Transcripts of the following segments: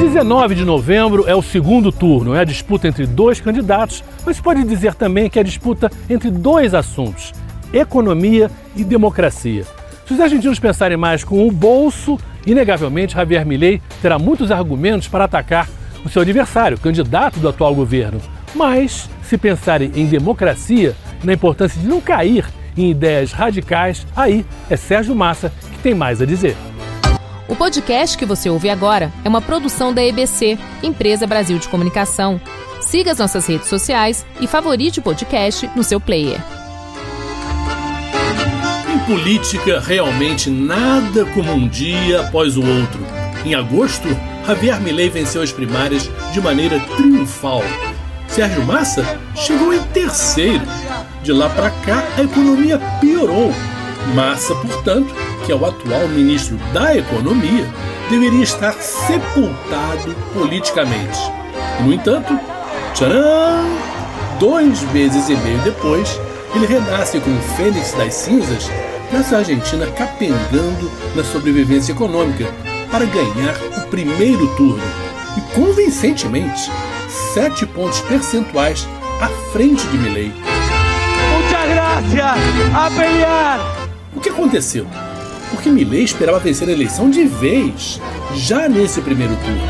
19 de novembro é o segundo turno, é a disputa entre dois candidatos, mas pode dizer também que é a disputa entre dois assuntos: economia e democracia. Se os argentinos pensarem mais com o bolso, inegavelmente Javier Milei terá muitos argumentos para atacar o seu adversário, candidato do atual governo. Mas, se pensarem em democracia e na importância de não cair em ideias radicais, aí é Sérgio Massa que tem mais a dizer. O podcast que você ouve agora é uma produção da EBC, Empresa Brasil de Comunicação. Siga as nossas redes sociais e favorite o podcast no seu player. Em política, realmente nada como um dia após o outro. Em agosto, Javier Milei venceu as primárias de maneira triunfal. Sérgio Massa chegou em terceiro. De lá para cá, a economia piorou. Massa, portanto, que é o atual ministro da Economia, deveria estar sepultado politicamente. No entanto, tcharam! 2 meses e meio depois, ele renasce como fênix das cinzas, nessa Argentina capengando na sobrevivência econômica para ganhar o primeiro turno e, convincentemente, 7 pontos percentuais à frente de Milei. Muchas gracias, a pelear! O que aconteceu? Porque Milei esperava vencer a eleição de vez, já nesse primeiro turno.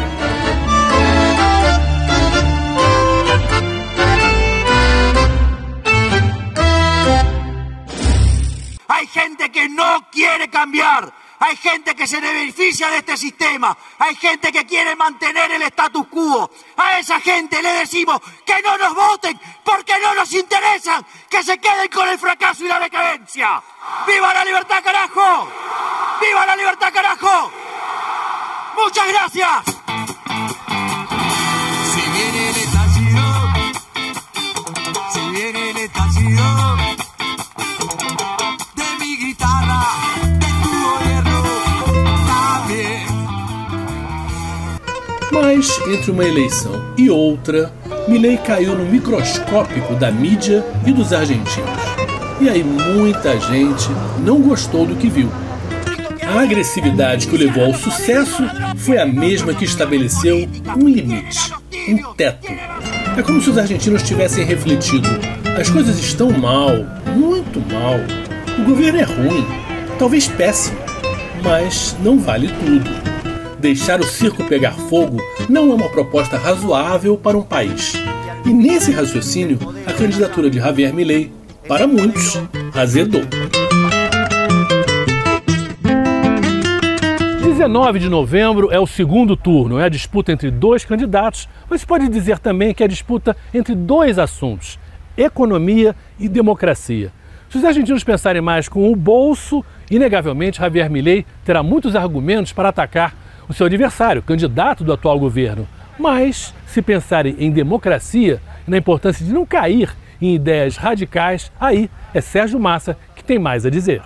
Hay gente que no quiere cambiar. Hay gente que se beneficia de este sistema. Hay gente que quiere mantener el status quo. A esa gente le decimos que no nos voten porque no nos interesan. Que se queden con el fracaso y la decadencia. ¡Viva la libertad, carajo! ¡Viva la libertad, carajo! ¡Muchas gracias! Si viene el estallido, si viene el estallido de mi guitarra, de tu gobierno también. Mas, entre uma eleição e outra, Milei caiu no microscópico da mídia e dos argentinos. E aí muita gente não gostou do que viu. A agressividade que o levou ao sucesso foi a mesma que estabeleceu um limite, um teto. É como se os argentinos tivessem refletido: as coisas estão mal, muito mal. O governo é ruim, talvez péssimo, mas não vale tudo. Deixar o circo pegar fogo não é uma proposta razoável para um país. E nesse raciocínio, a candidatura de Javier Milei, para muitos, azedou. 19 de novembro é o segundo turno, é a disputa entre dois candidatos, mas pode dizer também que é a disputa entre dois assuntos: economia e democracia. Se os argentinos pensarem mais com o bolso, inegavelmente Javier Milei terá muitos argumentos para atacar o seu adversário, candidato do atual governo. Mas, se pensarem em democracia e na importância de não cair em ideias radicais, aí é Sérgio Massa que tem mais a dizer.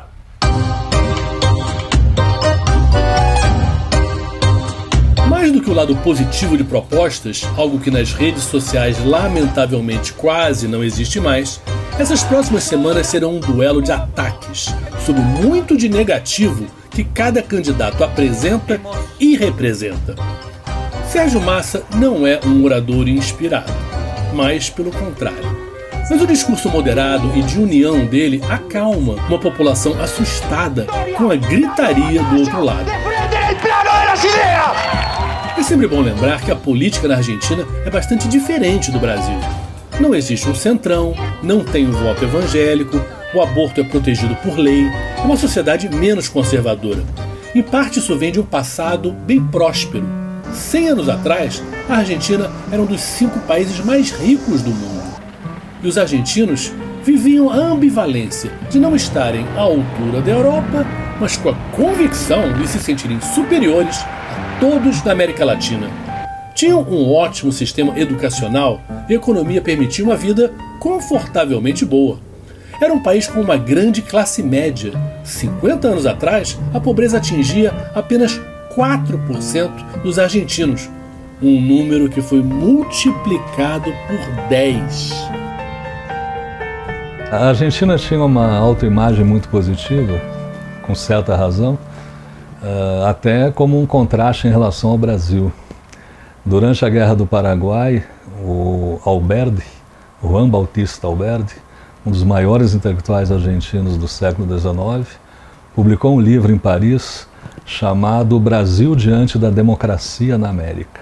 Mais do que o lado positivo de propostas, algo que nas redes sociais lamentavelmente quase não existe mais, essas próximas semanas serão um duelo de ataques sobre muito de negativo que cada candidato apresenta e representa. Sérgio Massa não é um orador inspirado, mas pelo contrário. Mas o discurso moderado e de união dele acalma uma população assustada com a gritaria do outro lado. É sempre bom lembrar que a política na Argentina é bastante diferente do Brasil. Não existe um centrão, não tem um voto evangélico, o aborto é protegido por lei, é uma sociedade menos conservadora. Em parte isso vem de um passado bem próspero. 100 anos atrás, a Argentina era um dos 5 países mais ricos do mundo. E os argentinos viviam a ambivalência de não estarem à altura da Europa, mas com a convicção de se sentirem superiores a todos da América Latina. Tinham um ótimo sistema educacional e a economia permitia uma vida confortavelmente boa. Era um país com uma grande classe média. 50 anos atrás, a pobreza atingia apenas 4% dos argentinos, um número que foi multiplicado por 10. A Argentina tinha uma autoimagem muito positiva, com certa razão, até como um contraste em relação ao Brasil. Durante a Guerra do Paraguai, o Alberdi, Juan Bautista Alberdi, um dos maiores intelectuais argentinos do século XIX, publicou um livro em Paris chamado O Brasil diante da democracia na América,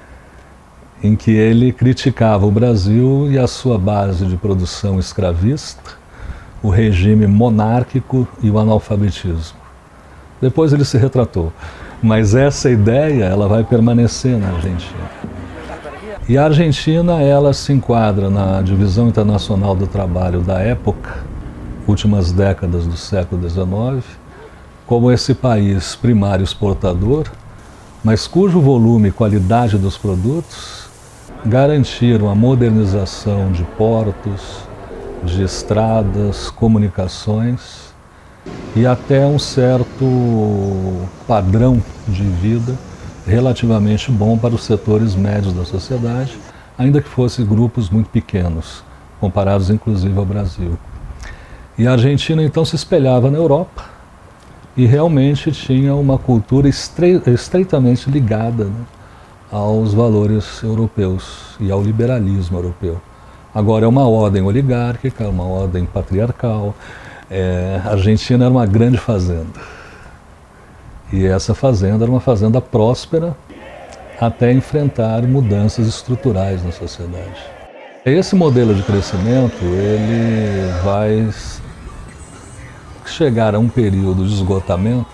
em que ele criticava o Brasil e a sua base de produção escravista, o regime monárquico e o analfabetismo. Depois ele se retratou, mas essa ideia ela vai permanecer na Argentina. E a Argentina ela se enquadra na divisão internacional do trabalho da época, últimas décadas do século XIX, como esse país primário exportador, mas cujo volume e qualidade dos produtos garantiram a modernização de portos, de estradas, comunicações e até um certo padrão de vida relativamente bom para os setores médios da sociedade, ainda que fossem grupos muito pequenos, comparados inclusive ao Brasil. E a Argentina então se espelhava na Europa e realmente tinha uma cultura estreitamente ligada, né, aos valores europeus e ao liberalismo europeu. Agora é uma ordem oligárquica, uma ordem patriarcal. A Argentina era uma grande fazenda. E essa fazenda era uma fazenda próspera até enfrentar mudanças estruturais na sociedade. Esse modelo de crescimento, ele vai chegar a um período de esgotamento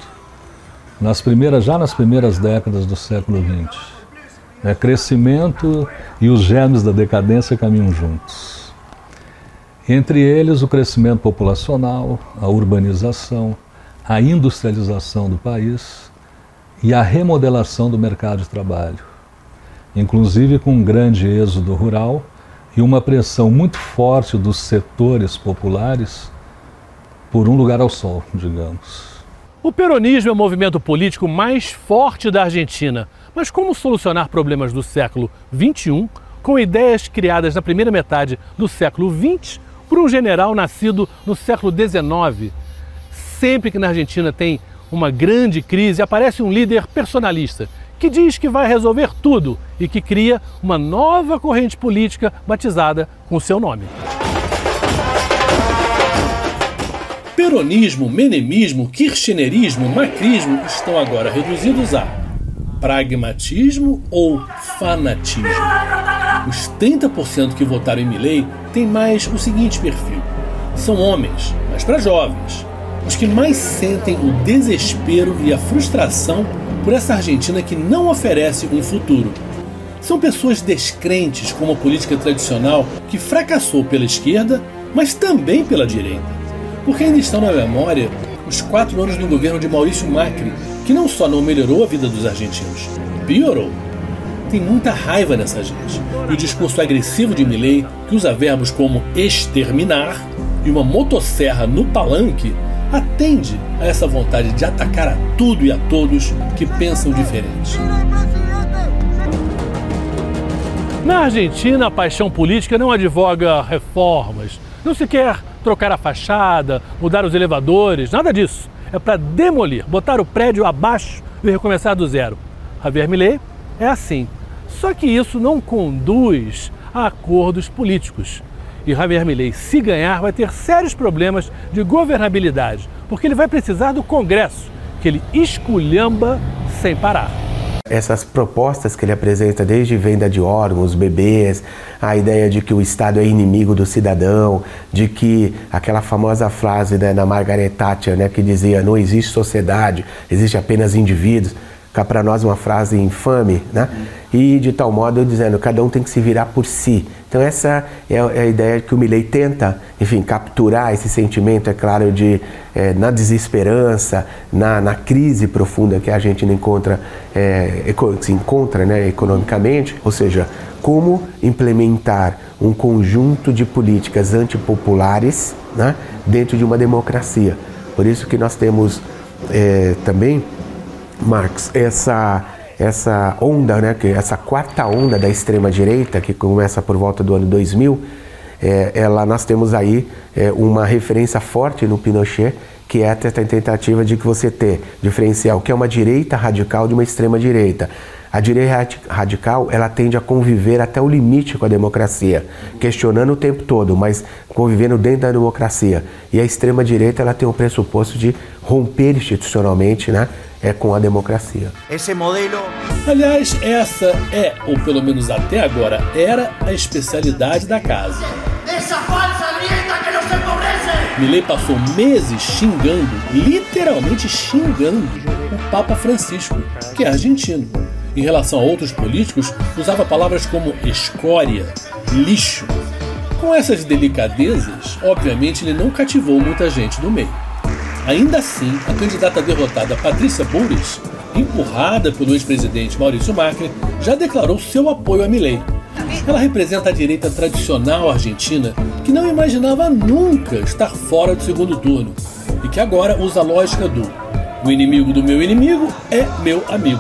já nas primeiras décadas do século XX. Crescimento e os germes da decadência caminham juntos. Entre eles, o crescimento populacional, a urbanização, a industrialização do país e a remodelação do mercado de trabalho, inclusive com um grande êxodo rural e uma pressão muito forte dos setores populares por um lugar ao sol, digamos. O peronismo é o movimento político mais forte da Argentina, mas como solucionar problemas do século XXI com ideias criadas na primeira metade do século XX por um general nascido no século XIX? Sempre que na Argentina tem uma grande crise, aparece um líder personalista que diz que vai resolver tudo e que cria uma nova corrente política batizada com seu nome. Peronismo, menemismo, kirchnerismo, macrismo estão agora reduzidos a pragmatismo ou fanatismo. Os 30% que votaram em Milei têm mais o seguinte perfil: são homens, mas para jovens, os que mais sentem o desespero e a frustração por essa Argentina que não oferece um futuro. São pessoas descrentes com uma política tradicional que fracassou pela esquerda, mas também pela direita. Porque ainda estão na memória os 4 anos do governo de Maurício Macri, que não só não melhorou a vida dos argentinos, piorou. Tem muita raiva nessa gente. E o discurso agressivo de Milei, que usa verbos como exterminar e uma motosserra no palanque, atende a essa vontade de atacar a tudo e a todos que pensam diferente. Na Argentina, a paixão política não advoga reformas. Não se quer trocar a fachada, mudar os elevadores, nada disso. É para demolir, botar o prédio abaixo e recomeçar do zero. Javier Milei é assim. Só que isso não conduz a acordos políticos. E Javier Milei, se ganhar, vai ter sérios problemas de governabilidade, porque ele vai precisar do Congresso, que ele esculhamba sem parar. Essas propostas que ele apresenta, desde venda de órgãos, bebês, a ideia de que o Estado é inimigo do cidadão, de que aquela famosa frase, né, da Margaret Thatcher, né, que dizia não existe sociedade, existe apenas indivíduos, cá para nós uma frase infame, né? E de tal modo dizendo cada um tem que se virar por si. Então essa é a ideia que o Milei tenta, enfim, capturar esse sentimento, é claro, de na desesperança, na crise profunda que a gente se encontra, né, economicamente, ou seja, como implementar um conjunto de políticas antipopulares, né, dentro de uma democracia. Por isso que nós temos também, Marcos, essa onda, né, essa quarta onda da extrema-direita, que começa por volta do ano 2000, nós temos aí uma referência forte no Pinochet, que é essa tentativa de que você diferenciar o que é uma direita radical de uma extrema direita. A direita radical, ela tende a conviver até o limite com a democracia, questionando o tempo todo, mas convivendo dentro da democracia. E a extrema direita, ela tem o pressuposto de romper institucionalmente, né, com a democracia. Esse modelo... Aliás, essa é, ou pelo menos até agora, era a especialidade da casa. Essa falsa direita que nos empobrece! Milei passou meses xingando, literalmente xingando, o Papa Francisco, que é argentino. Em relação a outros políticos, usava palavras como escória, lixo. Com essas delicadezas, obviamente ele não cativou muita gente do meio. Ainda assim, a candidata derrotada Patrícia Bullrich, empurrada pelo ex-presidente Maurício Macri, já declarou seu apoio a Milei. Ela representa a direita tradicional argentina que não imaginava nunca estar fora do segundo turno e que agora usa a lógica do o inimigo do meu inimigo é meu amigo.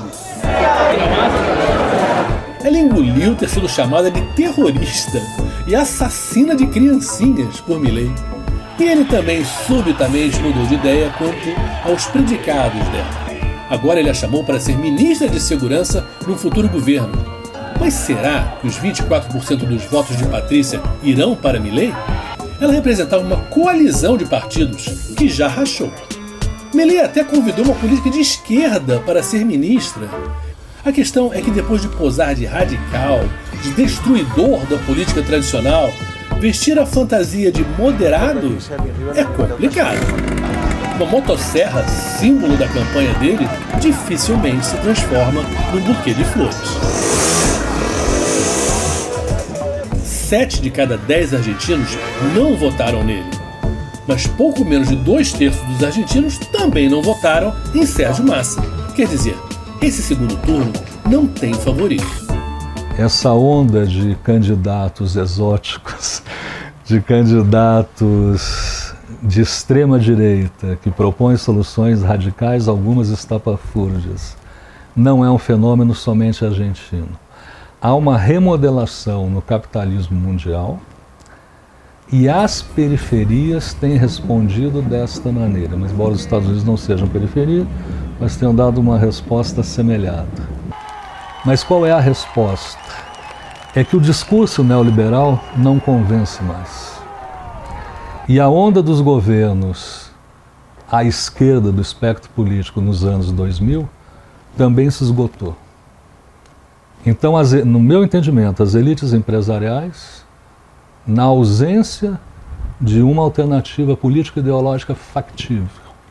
Ela engoliu ter sido chamada de terrorista e assassina de criancinhas por Milei. E ele também subitamente mudou de ideia quanto aos predicados dela. Agora ele a chamou para ser ministra de Segurança no futuro governo. Mas será que os 24% dos votos de Patrícia irão para Milei? Ela representava uma coalizão de partidos que já rachou. Milei até convidou uma política de esquerda para ser ministra. A questão é que depois de posar de radical, de destruidor da política tradicional, vestir a fantasia de moderado é complicado. Uma motosserra, símbolo da campanha dele, dificilmente se transforma num buquê de flores. 7 de cada 10 argentinos não votaram nele. Mas pouco menos de 2/3 dos argentinos também não votaram em Sérgio Massa. Quer dizer, esse segundo turno não tem favorito. Essa onda de candidatos exóticos, de candidatos de extrema direita que propõem soluções radicais, algumas estapafúrdias, não é um fenômeno somente argentino. Há uma remodelação no capitalismo mundial e as periferias têm respondido desta maneira. Mas, embora os Estados Unidos não sejam periferia, mas tenham dado uma resposta semelhante. Mas qual é a resposta? É que o discurso neoliberal não convence mais. E a onda dos governos à esquerda do espectro político nos anos 2000 também se esgotou. Então, no meu entendimento, as elites empresariais, na ausência de uma alternativa política ideológica factível,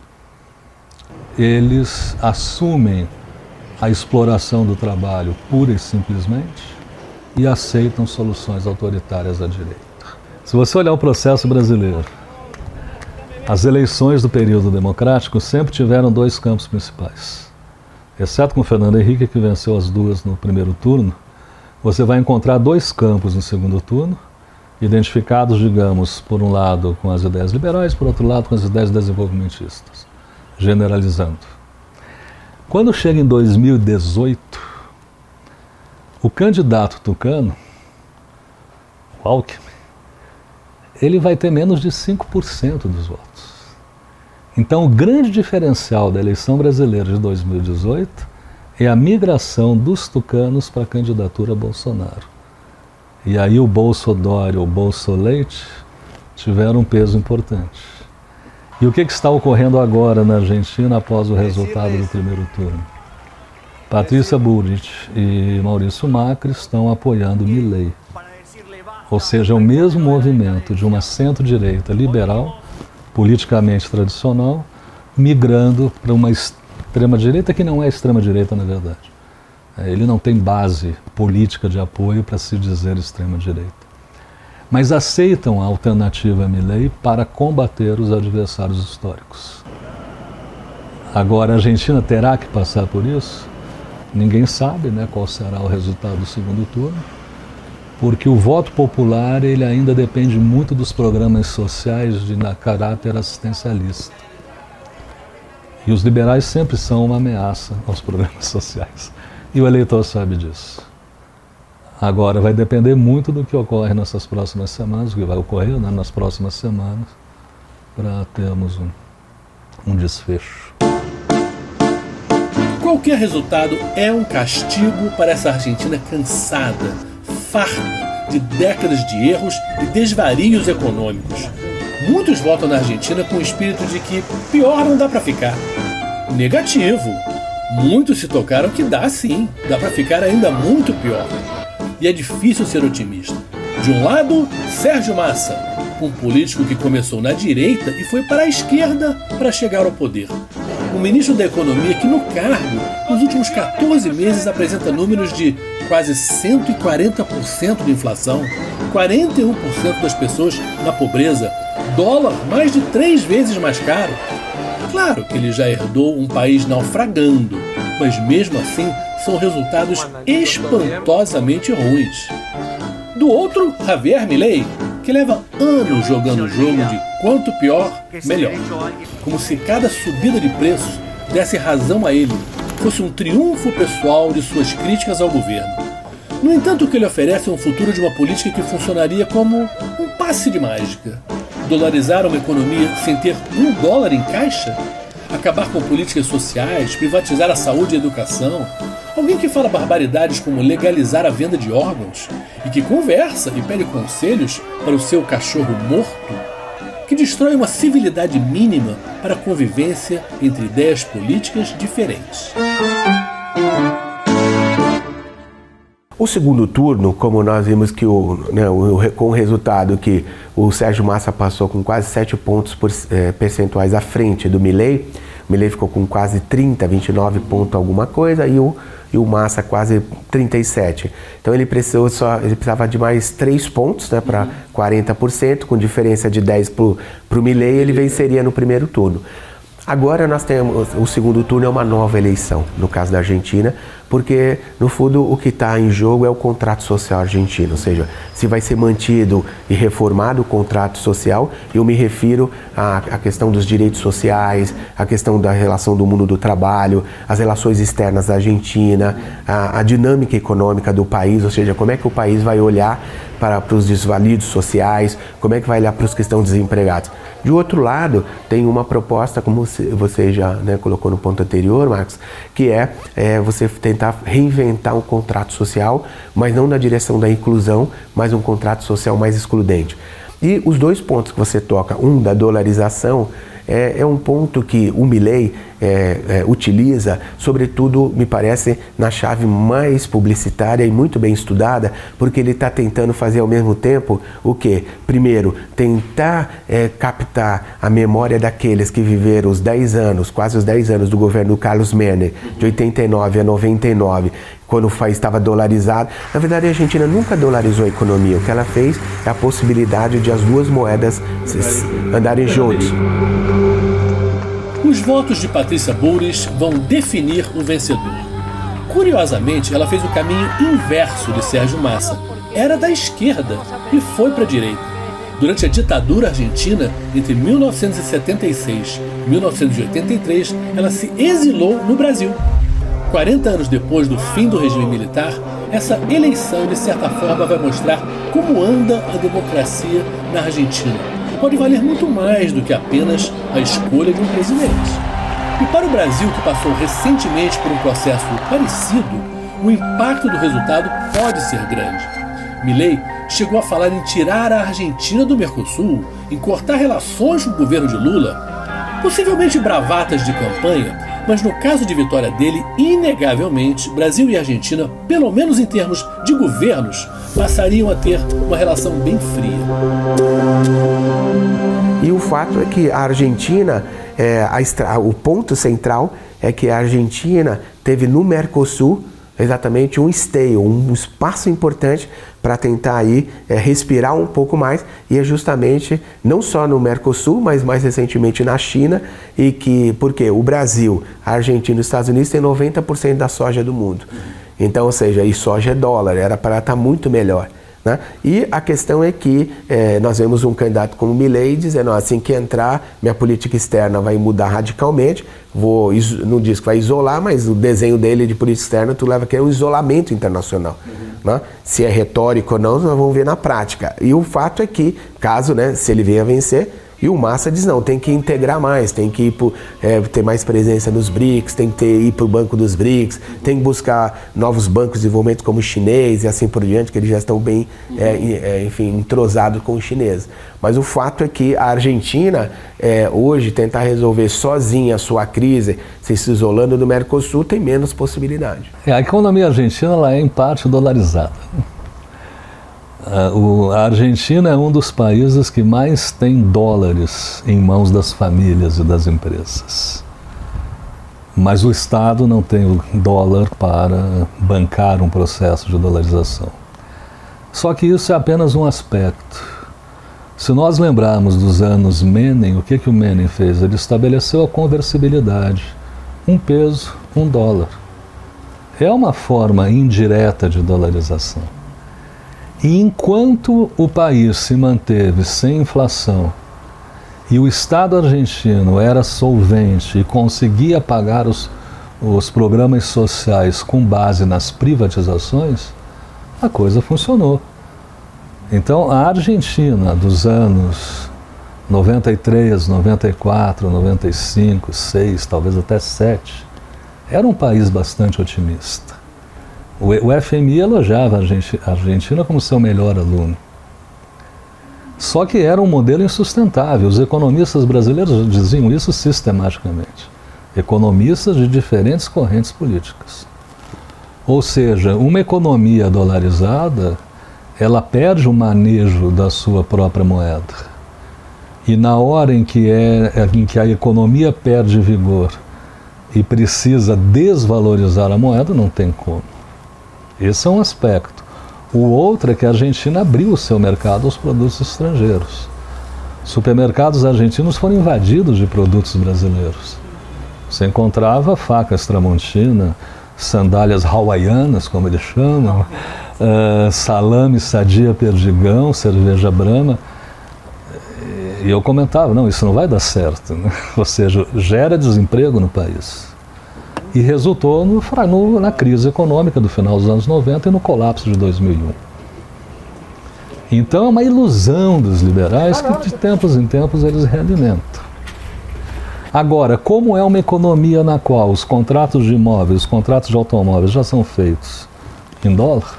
eles assumem a exploração do trabalho pura e simplesmente e aceitam soluções autoritárias à direita. Se você olhar o processo brasileiro, as eleições do período democrático sempre tiveram 2 campos principais. Exceto com Fernando Henrique, que venceu as 2 no primeiro turno, você vai encontrar 2 campos no segundo turno, identificados, digamos, por um lado com as ideias liberais, por outro lado com as ideias desenvolvimentistas, generalizando. Quando chega em 2018, o candidato tucano, o Alckmin, ele vai ter menos de 5% dos votos. Então, o grande diferencial da eleição brasileira de 2018 é a migração dos tucanos para a candidatura Bolsonaro. E aí o Bolsodória, o Bolsoleite, tiveram um peso importante. E o que está ocorrendo agora na Argentina após o resultado do primeiro turno? Patrícia Bullrich e Maurício Macri estão apoiando Milei. Ou seja, é o mesmo movimento de uma centro-direita liberal, politicamente tradicional, migrando para uma extrema-direita que não é extrema-direita na verdade. Ele não tem base política de apoio para se dizer extrema-direita. Mas aceitam a alternativa Milei para combater os adversários históricos. Agora, a Argentina terá que passar por isso? Ninguém sabe, né, qual será o resultado do segundo turno, porque o voto popular ele ainda depende muito dos programas sociais de caráter assistencialista. E os liberais sempre são uma ameaça aos programas sociais. E o eleitor sabe disso. Agora vai depender muito do que ocorre nessas próximas semanas, o que vai ocorrer, né, nas próximas semanas, para termos um desfecho. Qualquer resultado é um castigo para essa Argentina cansada, farta de décadas de erros e desvarios econômicos. Muitos votam na Argentina com o espírito de que pior não dá para ficar. Negativo. Muitos se tocaram que dá sim, dá para ficar ainda muito pior. E é difícil ser otimista. De um lado, Sérgio Massa, um político que começou na direita e foi para a esquerda para chegar ao poder. Um ministro da Economia que, no cargo, nos últimos 14 meses apresenta números de quase 140% de inflação, 41% das pessoas na pobreza, dólar mais de 3 vezes mais caro. Claro que ele já herdou um país naufragando, mas mesmo assim são resultados espantosamente ruins. Do outro, Javier Milei, que leva anos jogando o jogo de quanto pior, melhor. Como se cada subida de preço desse razão a ele, fosse um triunfo pessoal de suas críticas ao governo. No entanto, o que ele oferece é um futuro de uma política que funcionaria como um passe de mágica. Dolarizar uma economia sem ter $1 em caixa? Acabar com políticas sociais, privatizar a saúde e a educação? Alguém que fala barbaridades como legalizar a venda de órgãos e que conversa e pede conselhos para o seu cachorro morto? Que destrói uma civilidade mínima para a convivência entre ideias políticas diferentes. O segundo turno, como nós vimos que com o resultado que o Sérgio Massa passou com quase 7 pontos percentuais à frente do Milei, o Milei ficou com quase 30, 29 pontos alguma coisa, e o Massa quase 37. Então ele precisava de mais 3 pontos, né, para 40%, com diferença de 10 para o Milei, ele venceria no primeiro turno. Agora nós temos, o segundo turno é uma nova eleição, no caso da Argentina, porque no fundo o que está em jogo é o contrato social argentino, ou seja, se vai ser mantido e reformado o contrato social. Eu me refiro à questão dos direitos sociais, à questão da relação do mundo do trabalho, as relações externas da Argentina, a dinâmica econômica do país, ou seja, como é que o país vai olhar para os desvalidos sociais, como é que vai olhar para os que estão desempregados. De outro lado, tem uma proposta, como você já, né, colocou no ponto anterior, Marcos, que é você tentar reinventar um contrato social, mas não na direção da inclusão, mas um contrato social mais excludente. E os 2 pontos que você toca, um da dolarização, é um ponto que o Milei utiliza, sobretudo, me parece, na chave mais publicitária e muito bem estudada, porque ele está tentando fazer ao mesmo tempo o quê? Primeiro, tentar captar a memória daqueles que viveram os 10 anos, quase os 10 anos do governo do Carlos Menem, de 89 a 99, quando o país estava dolarizado. Na verdade, a Argentina nunca dolarizou a economia. O que ela fez é a possibilidade de as duas moedas andarem juntos. Os votos de Patrícia Bullrich vão definir o vencedor. Curiosamente, ela fez o caminho inverso de Sérgio Massa. Era da esquerda e foi para a direita. Durante a ditadura argentina, entre 1976 e 1983, ela se exilou no Brasil. 40 anos depois do fim do regime militar, essa eleição, de certa forma, vai mostrar como anda a democracia na Argentina. Pode valer muito mais do que apenas a escolha de um presidente. E para o Brasil, que passou recentemente por um processo parecido, o impacto do resultado pode ser grande. Milei chegou a falar em tirar a Argentina do Mercosul, em cortar relações com o governo de Lula. Possivelmente bravatas de campanha, mas no caso de vitória dele, inegavelmente, Brasil e Argentina, pelo menos em termos de governos, passariam a ter uma relação bem fria. E o fato é que a Argentina, o ponto central é que a Argentina teve no Mercosul exatamente um esteio, um espaço importante para tentar aí respirar um pouco mais, e é justamente não só no Mercosul, mas mais recentemente na China, e que, porque o Brasil, a Argentina e os Estados Unidos têm 90% da soja do mundo. Então, ou seja, e soja é dólar, era para estar muito melhor, né? E a questão é que nós vemos um candidato como Milei dizendo, assim que entrar, minha política externa vai mudar radicalmente, não diz que vai isolar, mas o desenho dele de política externa tu leva que é um isolamento internacional. Né? Se é retórico ou não, nós vamos ver na prática. E o fato é que, caso, né, se ele venha vencer, E o Massa diz não, tem que integrar mais, tem que ir ter mais presença nos BRICS, tem que ir para o banco dos BRICS, tem que buscar novos bancos de desenvolvimento como o chinês e assim por diante, que eles já estão bem, entrosados com os chineses. Mas o fato é que a Argentina, hoje, tentar resolver sozinha a sua crise, se isolando do Mercosul, tem menos possibilidade. A economia argentina ela é, em parte, dolarizada. A Argentina é um dos países que mais tem dólares em mãos das famílias e das empresas. Mas o Estado não tem o dólar para bancar um processo de dolarização. Só que isso é apenas um aspecto. Se nós lembrarmos dos anos Menem, o que o Menem fez? Ele estabeleceu a conversibilidade. Um peso, um dólar. É uma forma indireta de dolarização. E enquanto o país se manteve sem inflação e o Estado argentino era solvente e conseguia pagar os programas sociais com base nas privatizações, a coisa funcionou. Então a Argentina dos anos 93, 94, 95, 6, talvez até 7, era um país bastante otimista. O FMI elogiava a Argentina como seu melhor aluno. Só que era um modelo insustentável. Os economistas brasileiros diziam isso sistematicamente. Economistas de diferentes correntes políticas. Ou seja, uma economia dolarizada, ela perde o manejo da sua própria moeda. E na hora em que a economia perde vigor e precisa desvalorizar a moeda, não tem como. Esse é um aspecto. O outro é que a Argentina abriu o seu mercado aos produtos estrangeiros. Supermercados argentinos foram invadidos de produtos brasileiros. Você encontrava facas Tramontina, sandálias hawaianas, como eles chamam, salame Sadia Perdigão, cerveja Brahma. E eu comentava, não, isso não vai dar certo, né? Ou seja, gera desemprego no país. E resultou na crise econômica do final dos anos 90 e no colapso de 2001. Então é uma ilusão dos liberais que de tempos em tempos eles realimentam. Agora, como é uma economia na qual os contratos de imóveis, os contratos de automóveis já são feitos em dólar,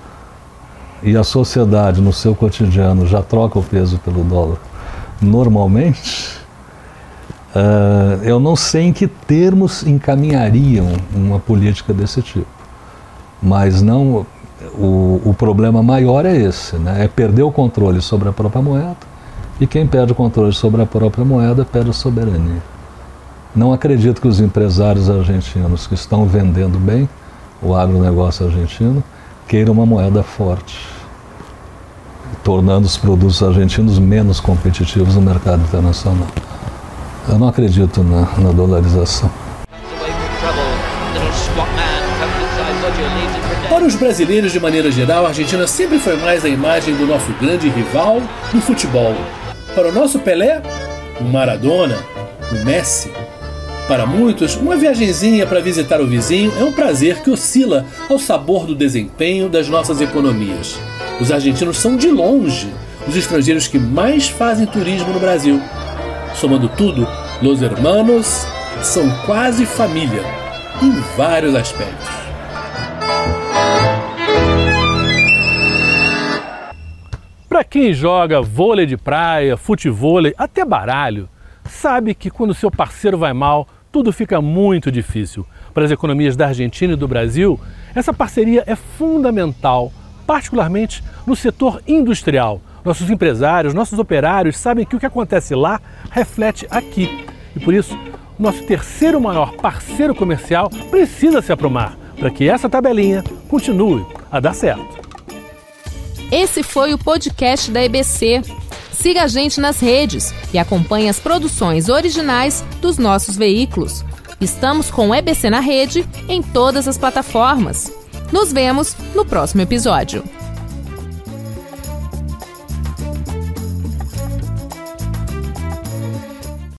e a sociedade no seu cotidiano já troca o peso pelo dólar normalmente, eu não sei em que termos encaminhariam uma política desse tipo. Mas não, o problema maior é esse, né? É perder o controle sobre a própria moeda, e quem perde o controle sobre a própria moeda perde a soberania. Não acredito que os empresários argentinos que estão vendendo bem o agronegócio argentino queiram uma moeda forte, tornando os produtos argentinos menos competitivos no mercado internacional. Eu não acredito na dolarização. Para os brasileiros, de maneira geral, a Argentina sempre foi mais a imagem do nosso grande rival no futebol. Para o nosso Pelé, o Maradona, o Messi. Para muitos, uma viagenzinha para visitar o vizinho é um prazer que oscila ao sabor do desempenho das nossas economias. Os argentinos são, de longe, os estrangeiros que mais fazem turismo no Brasil. Somando tudo, Los Hermanos são quase família, em vários aspectos. Para quem joga vôlei de praia, futevôlei, até baralho, sabe que quando seu parceiro vai mal, tudo fica muito difícil. Para as economias da Argentina e do Brasil, essa parceria é fundamental, particularmente no setor industrial. Nossos empresários, nossos operários sabem que o que acontece lá reflete aqui. E por isso, o nosso terceiro maior parceiro comercial precisa se aprumar para que essa tabelinha continue a dar certo. Esse foi o podcast da EBC. Siga a gente nas redes e acompanhe as produções originais dos nossos veículos. Estamos com o EBC na rede em todas as plataformas. Nos vemos no próximo episódio.